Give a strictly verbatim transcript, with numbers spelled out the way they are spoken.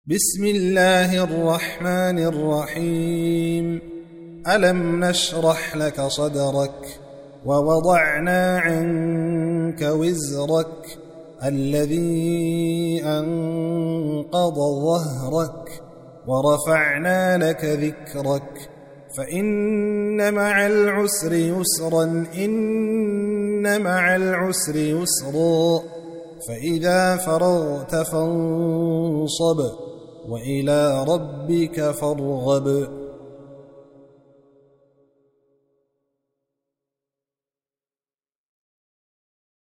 بسم الله الرحمن الرحيم. ألم نشرح لك صدرك ووضعنا عنك وزرك الذي أنقض ظهرك ورفعنا لك ذكرك فإن مع العسر يسرا إن مع العسر يسرا فإذا فرغت فانصب وإلى ربك فارغب.